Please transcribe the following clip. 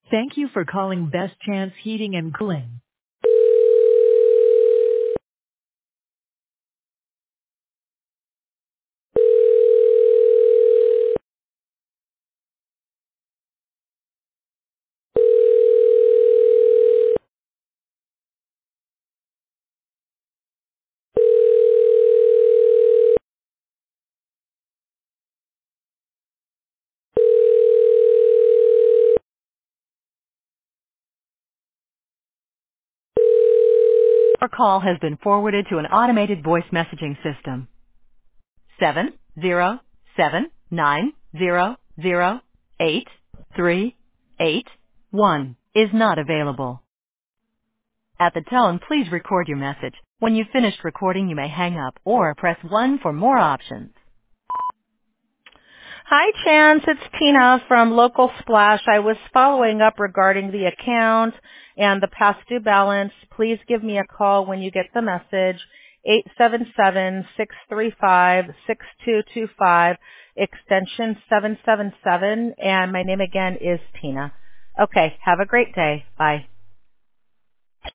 Thank you for calling Best Chance Heating and Cooling. Your call has been forwarded to an automated voice messaging system. 707-900-8381 is not available. At the tone, please record your message. When you've finished recording, you may hang up or press 1 for more options. Hi, Chance. It's Tina from Local Splash. I was following up regarding the account and the past due balance. Please give me a call when you get the message. 877-635-6225, extension 777, and my name again is Tina. Okay, have a great day. Bye.